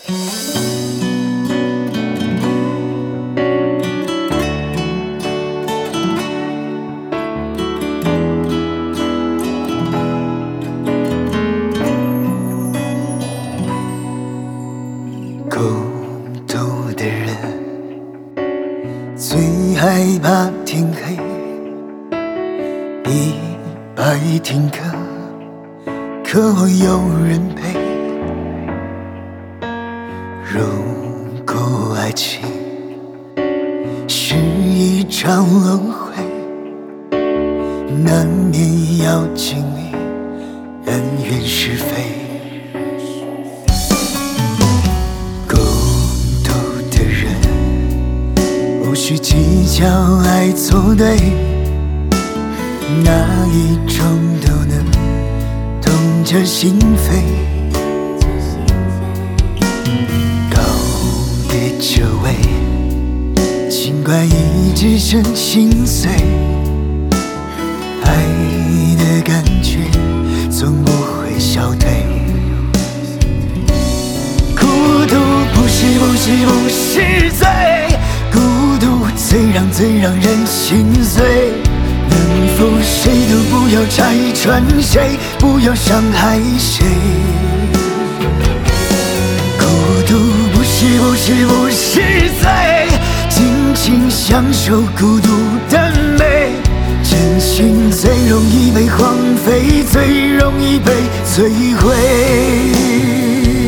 孤独的人最害怕天黑，比白天渴望有人陪。如果爱情是一场轮回，难免要经历恩怨是非。孤独的人无需计较爱错对，哪一种都能痛彻心扉。告别这位，尽管已只剩心碎，爱的感觉从不会消退。孤独不是罪，孤独最让人心碎。能否谁都不要拆穿谁，不要伤害谁。孤独不是罪，尽情享受孤独的美。真心最容易被荒废，最容易被摧毁。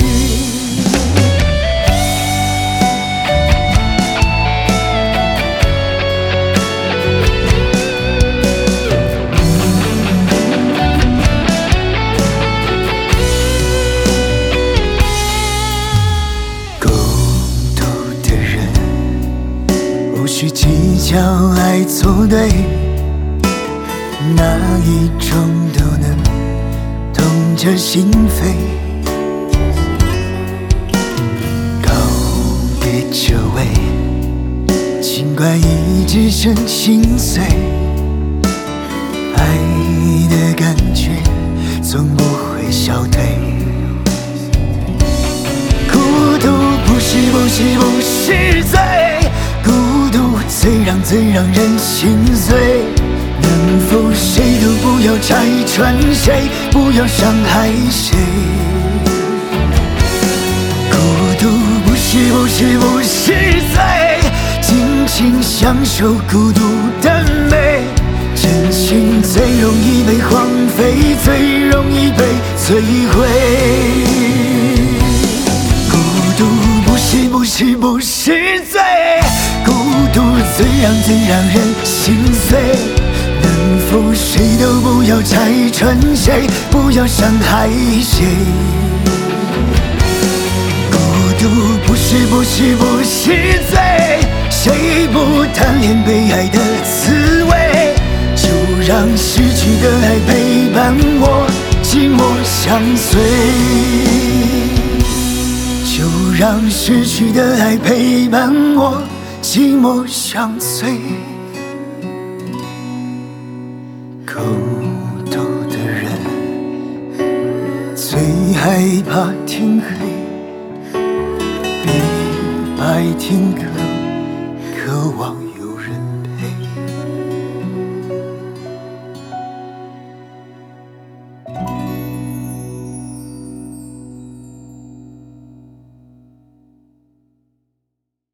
无需计较爱错对，哪一种都能痛彻心扉。告别这位，尽管已只剩心碎，爱的感觉从不会消退。孤独不是罪，最让人心碎。能否谁都不要拆穿谁，不要伤害谁。孤独不是罪，尽情享受孤独的美。真心最容易被荒废，最容易被摧毁。孤独不是罪，孤独最让人心碎。能否谁都不要拆穿谁，不要伤害谁。孤独不是罪，谁不贪恋被爱的滋味？就让失去的爱陪伴我，寂寞相随。就让失去的爱陪伴我，寂寞相随。孤独的人最害怕天黑，比白天